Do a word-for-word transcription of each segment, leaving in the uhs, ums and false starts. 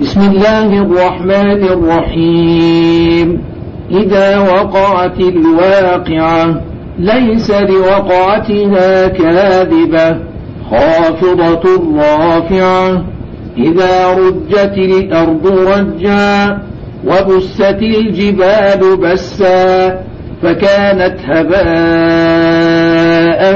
بسم الله الرحمن الرحيم. إذا وقعت الواقعة ليس لوقعتها كاذبة خافضة رافعة إذا رجت الأرض رجا وبست الجبال بسا فكانت هباء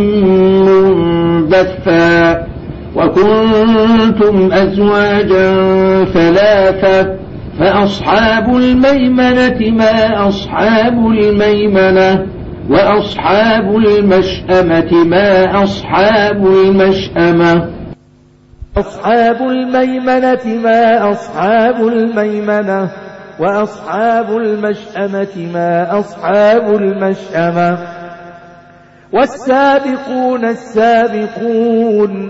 منبثا وكنتم أزواجا ثلاثة فأصحاب الميمنة ما أصحاب الميمنة وأصحاب المشأمة ما أصحاب المشأمة أصحاب الميمنة ما أصحاب الميمنة وأصحاب المشأمة ما أصحاب المشأمة والسابقون السابقون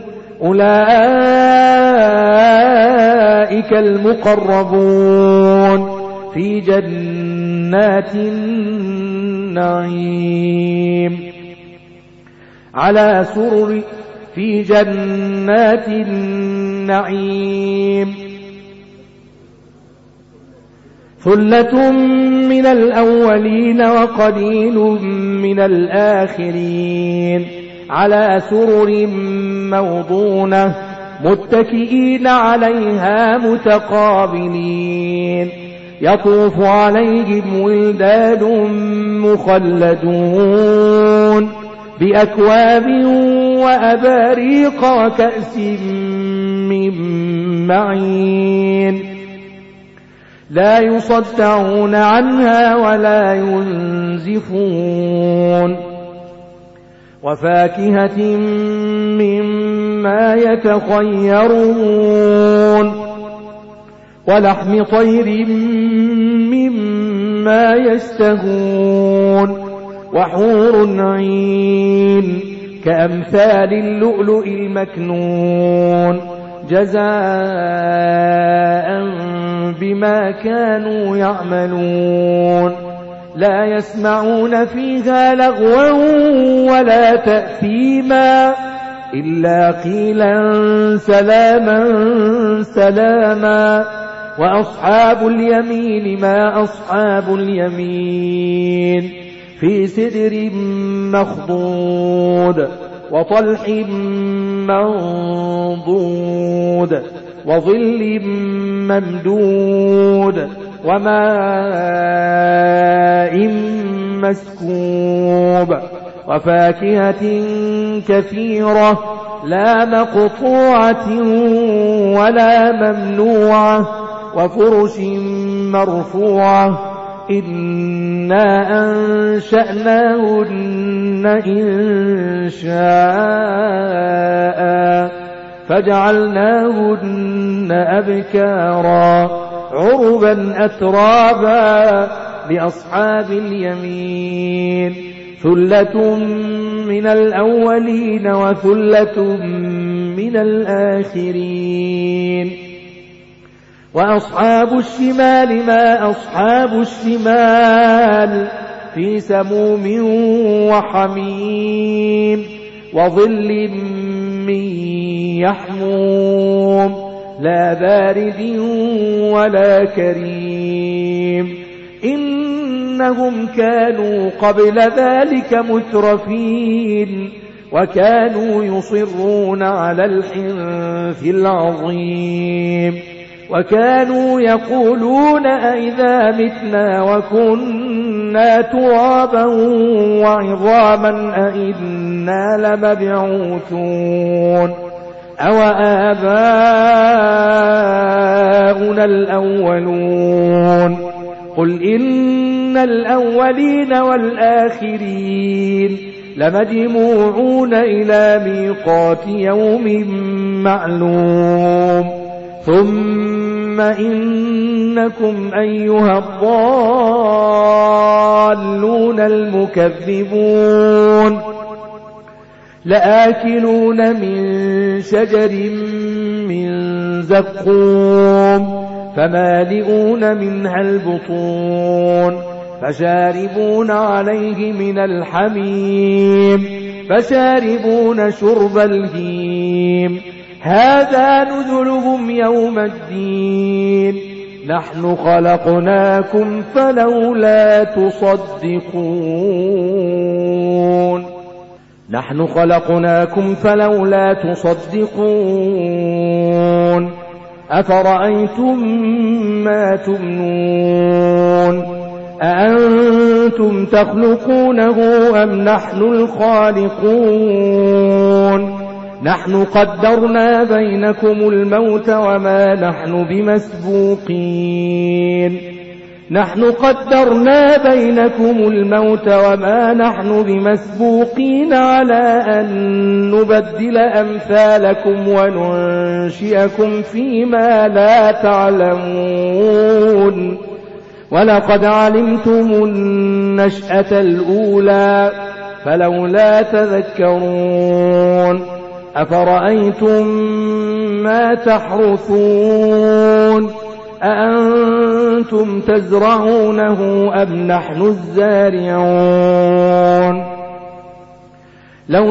أولئك المقربون في جنات النعيم على سرر في جنات النعيم ثلة من الأولين وقليل من الآخرين على سرر موضونة متكئين عليها متقابلين يطوف عليهم ولدان مخلدون بأكواب وأباريق وكأس من معين لا يصدعون عنها ولا ينزفون وفاكهة مما يتخيرون ولحم طير مما يشتهون وحور عين كأمثال اللؤلؤ المكنون جزاء بما كانوا يعملون لا يسمعون فيها لغوا ولا تأثيما إلا قيلا سلاما سلاما وأصحاب اليمين ما أصحاب اليمين في سدر مخضود وطلح منضود وظل ممدود وماء مسكوب وفاكهة كثيرة لا مقطوعة ولا ممنوعة وفرش مرفوعة إنا أنشأناهن إن شاء فجعلناهن أبكارا عربا أترابا لأصحاب اليمين ثلة من الأولين وثلة من الآخرين وأصحاب الشمال ما أصحاب الشمال في سموم وحميم وظل من يحموم لا بارد ولا كريم إنهم كانوا قبل ذلك مترفين وكانوا يصرون على الحنث العظيم وكانوا يقولون أئذا متنا وكنا ترابا وعظاما أئنا لمبعوثون أو آباؤنا الأولون قل إن الأولين والآخرين لمجموعون إلى ميقات يوم معلوم ثم إنكم أيها الضالون المكذبون لآكلون من شجر من زقوم فمالئون منها البطون فشاربون عليه من الحميم فشاربون شرب الهيم هذا نزلهم يوم الدين نحن خلقناكم فلولا تصدقون نحن خلقناكم فلولا تصدقون أفرأيتم ما تمنون أأنتم تخلقونه أم نحن الخالقون نحن قدرنا بينكم الموت وما نحن بمسبوقين نحن قدرنا بينكم الموت وما نحن بمسبوقين على أن نبدل أمثالكم وننشئكم فيما لا تعلمون ولقد علمتم النشأة الأولى فلولا تذكرون أفرأيتم ما تحرثون أأنتم تزرعونه أم نحن الزارعون لو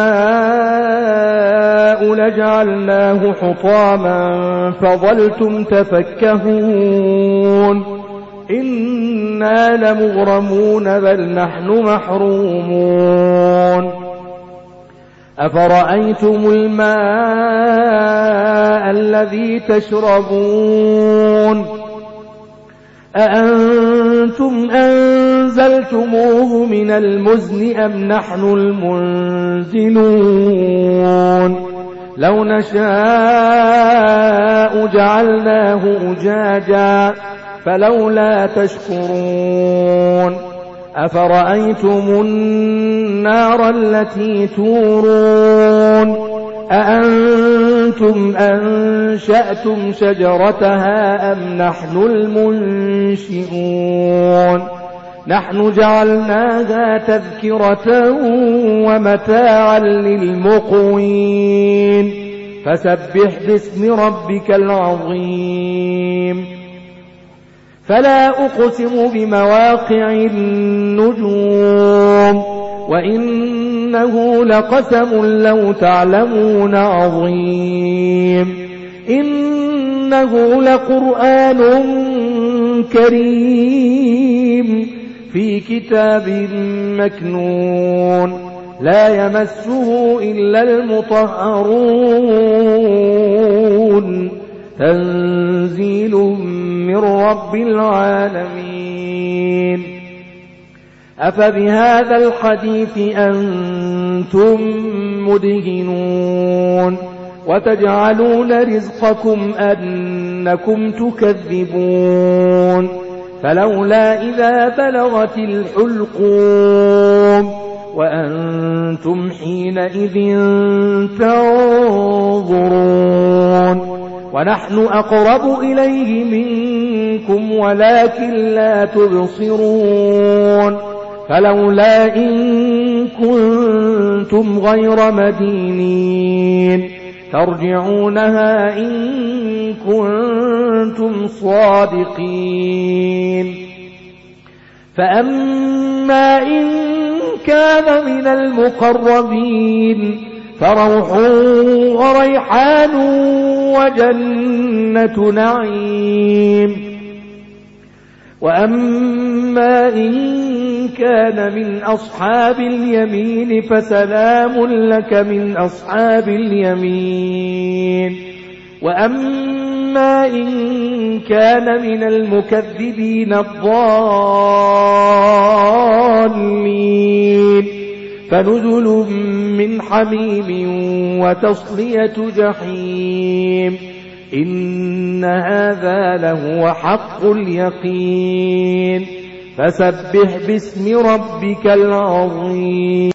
نشاء لجعلناه حطاما فظلتم تفكهون إنا لمغرمون بل نحن محرومون أفرأيتم الماء الذي تشربون أأنتم أنزلتموه من المزن أم نحن المنزلون لو نشاء جعلناه أجاجا فلولا تشكرون أفرأيتم النار التي تورون أأنتم أنشأتم شجرتها أم نحن المنشئون نحن جعلناها تذكرة ومتاعا للمقوين فسبح باسم ربك العظيم فلا أقسم بمواقع النجوم وإنه لقسم لو تعلمون عظيم إنه لقرآن كريم في كتاب مكنون لا يمسه إلا المطهرون تنزيل من رب العالمين أفبهذا الحديث أنتم مدهنون وتجعلون رزقكم أنكم تكذبون فلولا إذا بلغت الحلقوم وأنتم حينئذ تنظرون ونحن أقرب إليه منكم ولكن لا تبصرون فلولا إن كنتم غير مدينين ترجعونها إن كنتم صادقين فأما إن كان من المقربين فروح وريحان وجنة نعيم وأما إن كان من أصحاب اليمين فسلام لك من أصحاب اليمين وأما إن كان من المكذبين الضالين فنزل من حميم وتصلية جحيم إن هذا لهو حق اليقين فسبح باسم ربك العظيم.